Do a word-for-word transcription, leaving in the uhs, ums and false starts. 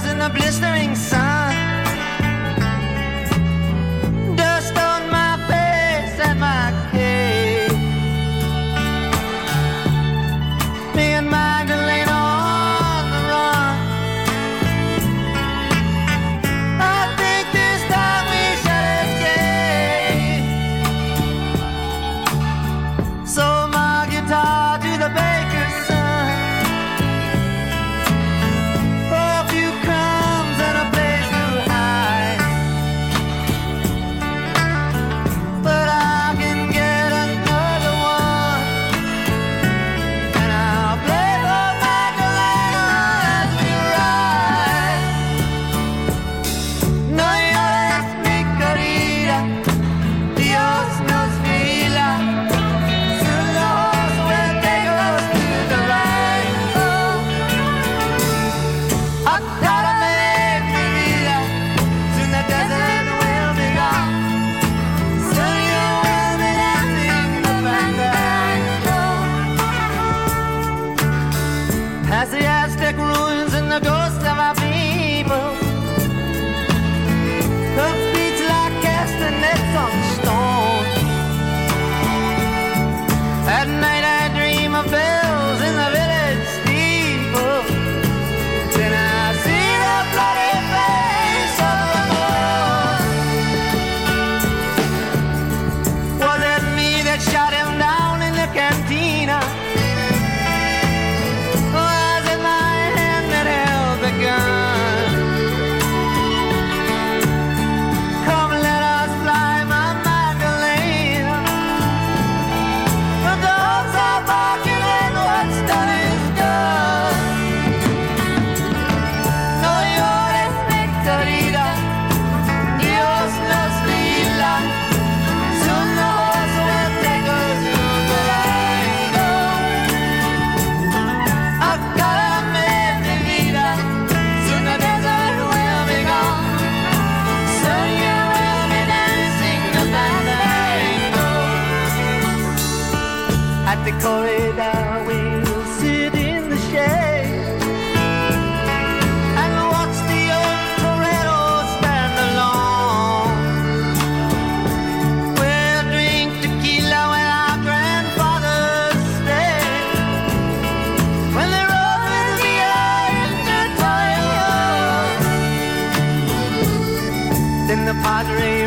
bells in the blistering sun. Dust on my face and my cave. Me and Magdalena on the run. I think this time we shall escape. So my guitar to the baker's son. For a few crumbs and a place to hide. But I can get another one. And I'll play for Magdalena as we ride. No llores, mi querida, Dios nos mira. Soon the horse will take us to the right. Oh, acárame, mi vida. Soon the desert will be gone. Soon you will be dancing the fandango. Past the Aztec ruins and the ghosts of our people. The beats like castanets on stone. At night I dream of bells in the village steeple. Then I see the bloody face of the moon. Was it me that shot him down in the cantina? Was it my hand that held the gun? Come, let us fly, my Magdalena. The dogs are barking and what's done is done. No llores, mi querida, Dios nos mira. Soon the horse will take us to the right. Acárame, mi vida. Soon the desert will be gone. Soon you will be dancing the fandango. At the corridor we'll sit in the shade and watch the old toreros stand alone. We'll drink tequila when our grandfathers stayed, when they rode with Villa into Toledo. Then the Padre